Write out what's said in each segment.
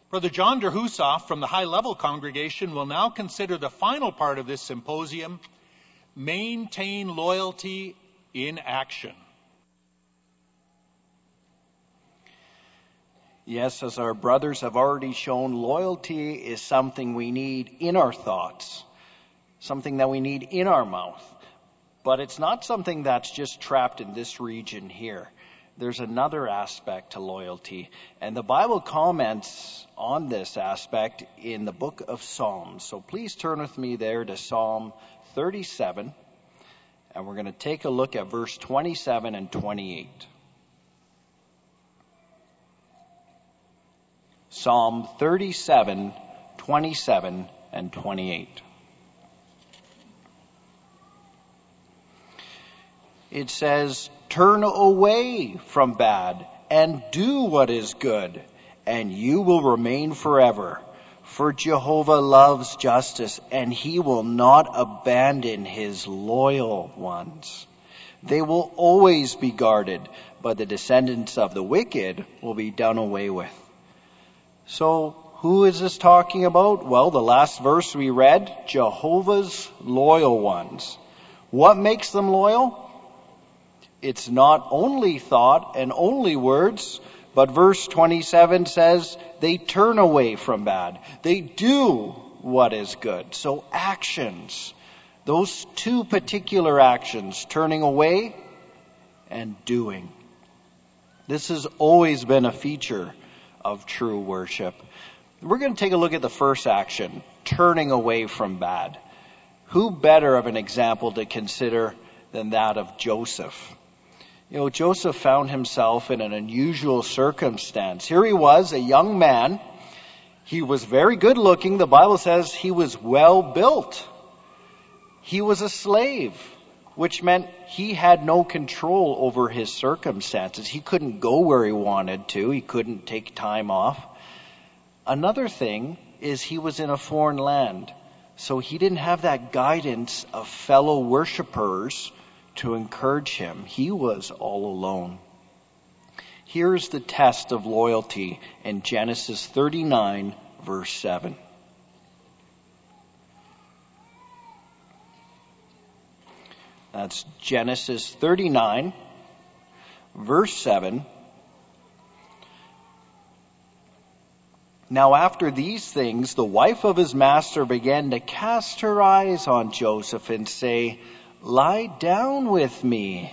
Brother John Derhusoff from the High Level congregation will now consider the final part of this symposium, Maintain Loyalty in Action. Yes, as our brothers have already shown, loyalty is something we need in our thoughts, something that we need in our mouth. But it's not something that's just trapped in this region here. There's another aspect to loyalty, and the Bible comments on this aspect in the book of Psalms. So please turn with me there to Psalm 37, and we're going to take a look at verse 27 and 28. Psalm 37, 27 and 28. It says, "Turn away from bad and do what is good, and you will remain forever. For Jehovah loves justice, and he will not abandon his loyal ones. They will always be guarded, but the descendants of the wicked will be done away with." So, who is this talking about? Well, the last verse we read, Jehovah's loyal ones. What makes them loyal? It's not only thought and only words, but verse 27 says they turn away from bad. They do what is good. So actions, those two particular actions, turning away and doing. This has always been a feature of true worship. We're going to take a look at the first action, turning away from bad. Who better of an example to consider than that of Joseph? You know, Joseph found himself in an unusual circumstance. Here he was, a young man. He was very good looking. The Bible says he was well built. He was a slave, which meant he had no control over his circumstances. He couldn't go where he wanted to. He couldn't take time off. Another thing is he was in a foreign land, so he didn't have that guidance of fellow worshipers to encourage him. He was all alone. Here's the test of loyalty in Genesis 39, verse 7. That's Genesis 39, verse 7. Now after these things, the wife of his master began to cast her eyes on Joseph and say, "Lie down with me."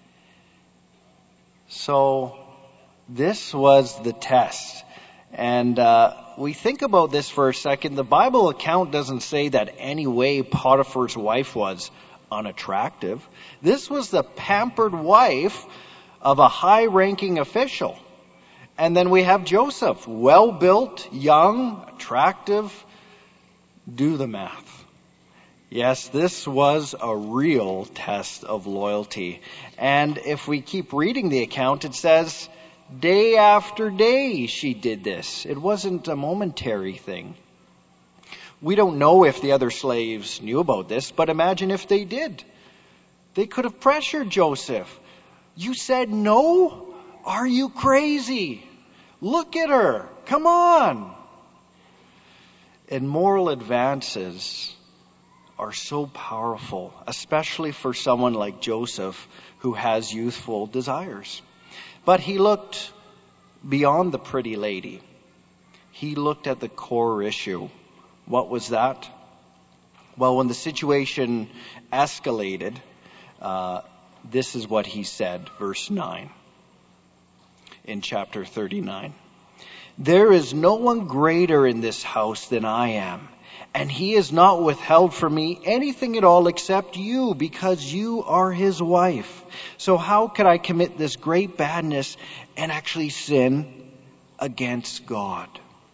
So this was the test. And we think about this for a second. The Bible account doesn't say that any way Potiphar's wife was unattractive. This was the pampered wife of a high-ranking official. And then we have Joseph, well-built, young, attractive. Do the math. Yes, this was a real test of loyalty. And if we keep reading the account, it says, day after day she did this. It wasn't a momentary thing. We don't know if the other slaves knew about this, but imagine if they did. They could have pressured Joseph. "You said no? Are you crazy? Look at her. Come on." And moral advances are so powerful, especially for someone like Joseph who has youthful desires. But he looked beyond the pretty lady. He looked at the core issue. What was that? Well, when the situation escalated, this is what he said, verse 9 in chapter 39. "There is no one greater in this house than I am, and he has not withheld from me anything at all except you, because you are his wife. So how could I commit this great badness and actually sin against God?"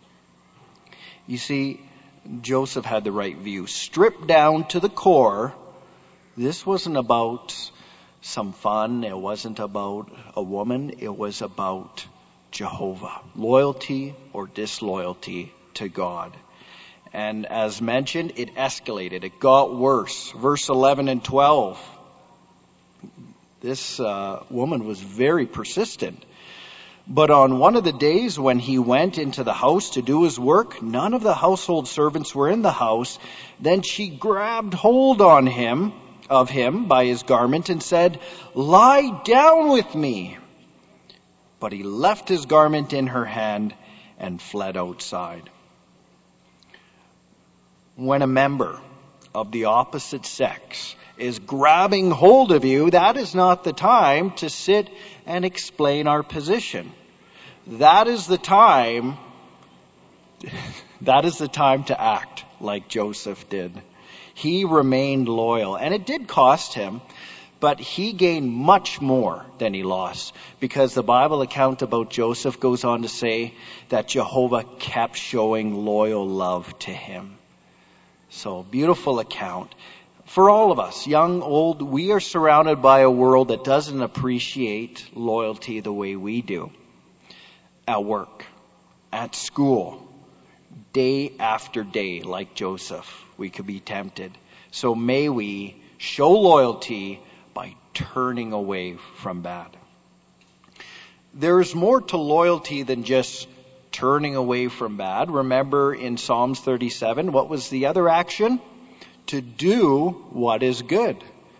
You see, Joseph had the right view. Stripped down to the core, this wasn't about some fun. It wasn't about a woman. It was about Jehovah. Loyalty or disloyalty to God. And as mentioned, it escalated. It got worse. Verse 11 and 12. This woman was very persistent. But on one of the days when he went into the house to do his work, none of the household servants were in the house. Then she grabbed hold of him by his garment and said, "Lie down with me." But he left his garment in her hand and fled outside. When a member of the opposite sex is grabbing hold of you, that is not the time to sit and explain our position. That is the time to act like Joseph did. He remained loyal, and it did cost him, but he gained much more than he lost, because the Bible account about Joseph goes on to say that Jehovah kept showing loyal love to him. So, beautiful account. For all of us, young, old, we are surrounded by a world that doesn't appreciate loyalty the way we do. At work, at school, day after day, like Joseph, we could be tempted. So may we show loyalty by turning away from bad. There is more to loyalty than just turning away from bad. Remember in Psalms 37, what was the other action? To do what is good.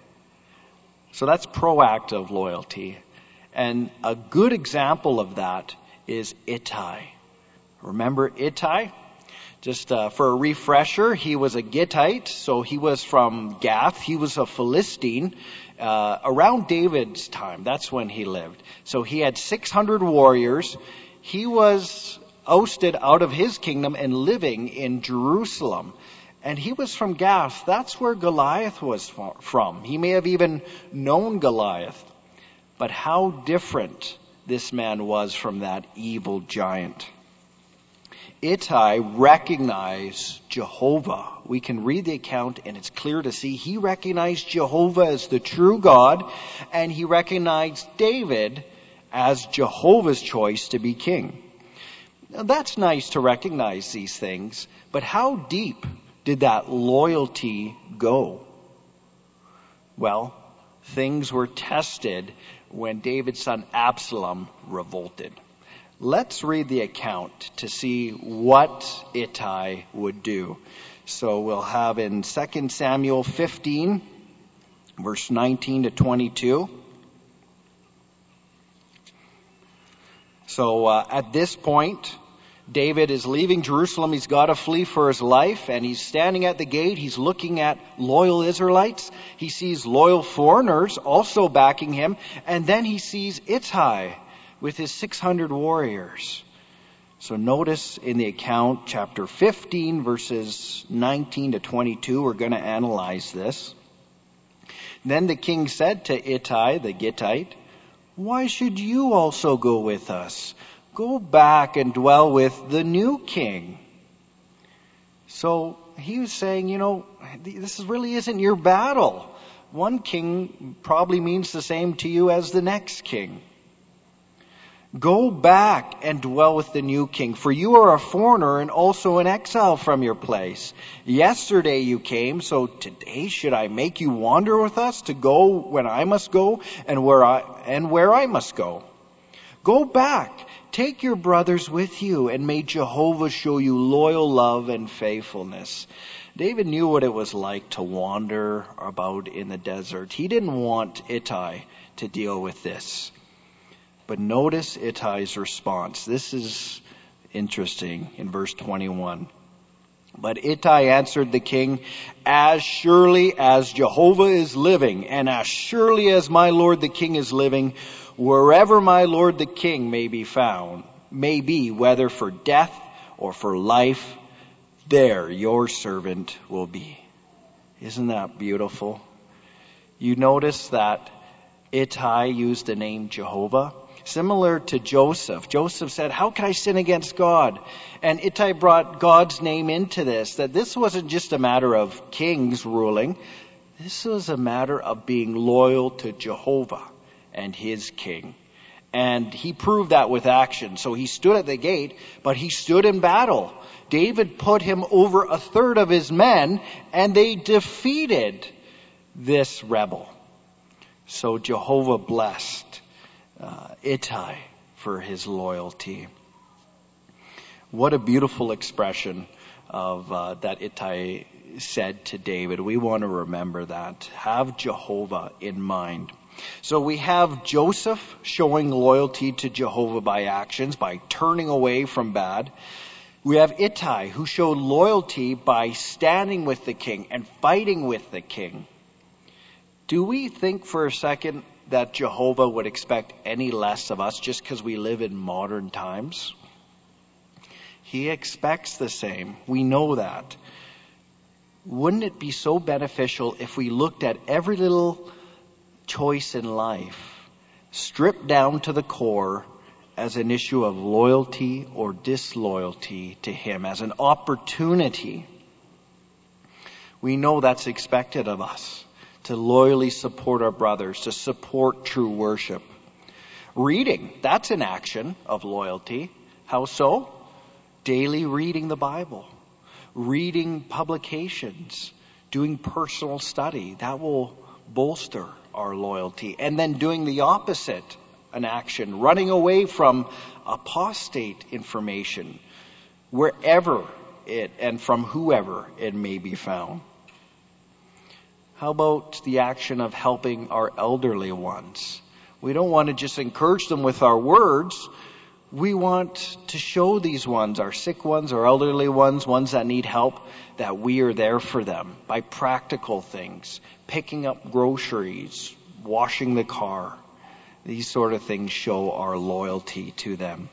So that's proactive loyalty. And a good example of that is Ittai. Remember Ittai? Just for a refresher, he was a Gittite, so he was from Gath. He was a Philistine around David's time. That's when he lived. So he had 600 warriors. He was ousted out of his kingdom and living in Jerusalem. And he was from Gath. That's where Goliath was from. He may have even known Goliath. But how different this man was from that evil giant. Ittai recognized Jehovah. We can read the account and it's clear to see he recognized Jehovah as the true God, and he recognized David as Jehovah's choice to be king. Now, that's nice to recognize these things, but how deep did that loyalty go? Well, things were tested when David's son Absalom revolted. Let's read the account to see what Ittai would do. So we'll have in 2 Samuel 15, verse 19 to 22. So at this point, David is leaving Jerusalem. He's got to flee for his life, and he's standing at the gate. He's looking at loyal Israelites. He sees loyal foreigners also backing him, and then he sees Ittai with his 600 warriors. So notice in the account, chapter 15, verses 19 to 22, we're going to analyze this. Then the king said to Ittai the Gittite, "Why should you also go with us? Go back and dwell with the new king." So he was saying, this really isn't your battle. One king probably means the same to you as the next king. Go back and dwell with the new king, for you are a foreigner and also an exile from your place. Yesterday you came, so today should I make you wander with us to go when I must go and where I must go? Go back, take your brothers with you, and may Jehovah show you loyal love and faithfulness. David knew what it was like to wander about in the desert. He didn't want Ittai to deal with this. But notice Ittai's response. This is interesting in verse 21. But Ittai answered the king, "As surely as Jehovah is living, and as surely as my lord the king is living, wherever my lord the king may be found, may be, whether for death or for life, there your servant will be." Isn't that beautiful? You notice that Ittai used the name Jehovah. Similar to Joseph. Joseph said, "How can I sin against God?" And Ittai brought God's name into this, that this wasn't just a matter of kings ruling. This was a matter of being loyal to Jehovah and his king. And he proved that with action. So he stood at the gate, but he stood in battle. David put him over a third of his men, and they defeated this rebel. So Jehovah blessed Ittai for his loyalty. What a beautiful expression of that Ittai said to David. We want to remember that. Have Jehovah in mind. So we have Joseph showing loyalty to Jehovah by actions, by turning away from bad. We have Ittai, who showed loyalty by standing with the king and fighting with the king. Do we think for a second that Jehovah would expect any less of us just because we live in modern times? He expects the same. We know that. Wouldn't it be so beneficial if we looked at every little choice in life, stripped down to the core, as an issue of loyalty or disloyalty to him, as an opportunity? We know that's expected of us, to loyally support our brothers, to support true worship. Reading, that's an action of loyalty. How so? Daily reading the Bible, reading publications, doing personal study. That will bolster our loyalty. And then doing the opposite, an action, running away from apostate information, wherever it and from whoever it may be found. How about the action of helping our elderly ones? We don't want to just encourage them with our words. We want to show these ones, our sick ones, our elderly ones, ones that need help, that we are there for them by practical things, picking up groceries, washing the car. These sort of things show our loyalty to them.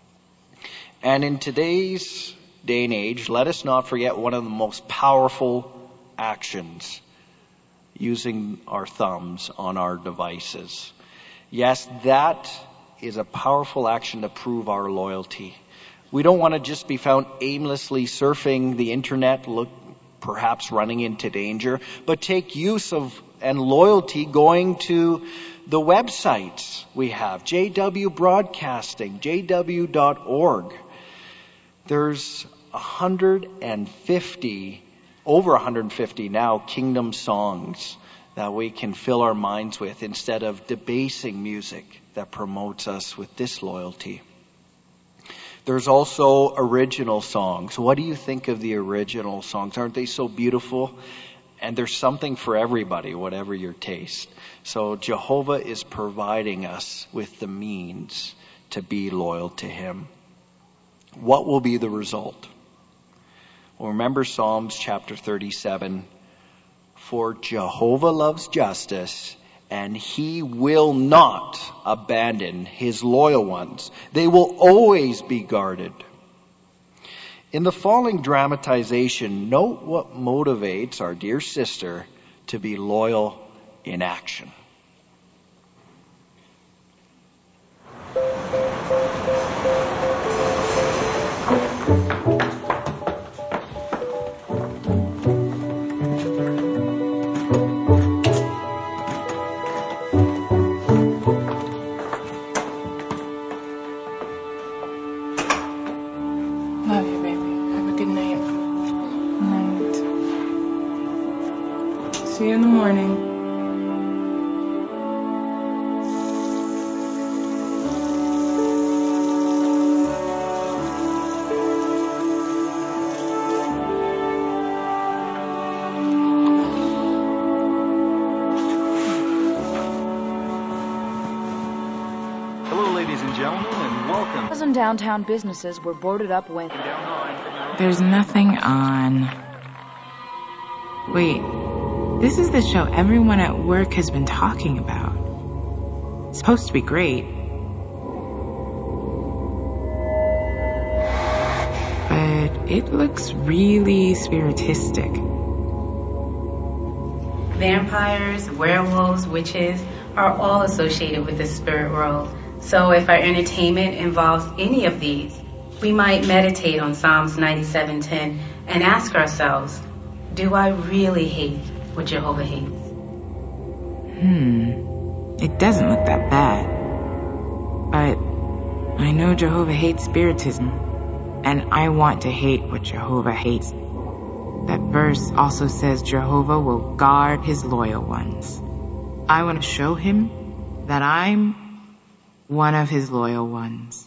And in today's day and age, let us not forget one of the most powerful actions, using our thumbs on our devices. Yes, that is a powerful action to prove our loyalty. We don't want to just be found aimlessly surfing the internet, perhaps running into danger, but take use of and loyalty going to the websites we have, JW Broadcasting, jw.org. There's over 150 now kingdom songs that we can fill our minds with instead of debasing music that promotes us with disloyalty. There's also original songs. What do you think of the original songs? Aren't they so beautiful? And there's something for everybody, whatever your taste. So Jehovah is providing us with the means to be loyal to him. What will be the result? Well, remember Psalms chapter 37. For Jehovah loves justice, and he will not abandon his loyal ones. They will always be guarded. In the following dramatization, note what motivates our dear sister to be loyal in action. See you in the morning. Hello, ladies and gentlemen, and welcome. Dozen downtown businesses were boarded up when... There's nothing on. Wait. This is the show everyone at work has been talking about. It's supposed to be great. But it looks really spiritistic. Vampires, werewolves, witches are all associated with the spirit world. So if our entertainment involves any of these, we might meditate on Psalms 97:10 and ask ourselves, do I really hate what Jehovah hates? It doesn't look that bad. But I know Jehovah hates spiritism, and I want to hate what Jehovah hates. That verse also says Jehovah will guard his loyal ones. I want to show him that I'm one of his loyal ones.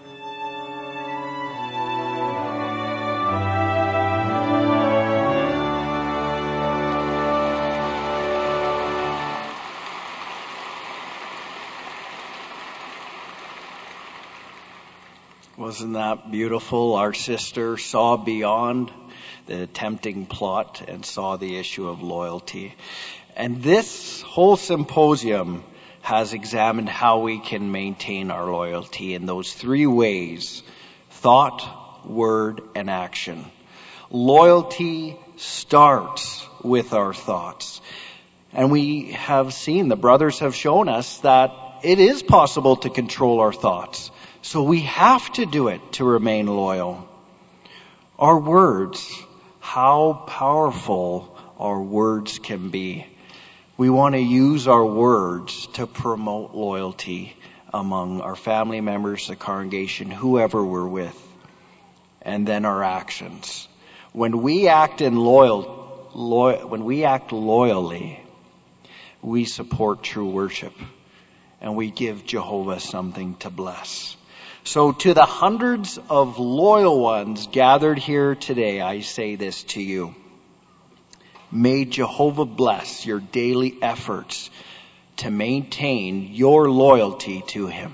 Wasn't that beautiful? Our sister saw beyond the tempting plot and saw the issue of loyalty. And this whole symposium has examined how we can maintain our loyalty in those three ways: thought, word, and action. Loyalty starts with our thoughts. And we have seen, the brothers have shown us that it is possible to control our thoughts. So we have to do it to remain loyal. Our words, how powerful our words can be. We want to use our words to promote loyalty among our family members, the congregation, whoever we're with. And then our actions. When we act loyally, we support true worship. And we give Jehovah something to bless. So to the hundreds of loyal ones gathered here today, I say this to you. May Jehovah bless your daily efforts to maintain your loyalty to him.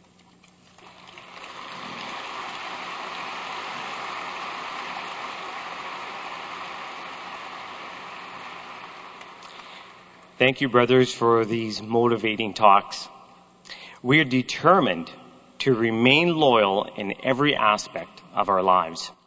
Thank you, brothers, for these motivating talks. We are determined to remain loyal in every aspect of our lives.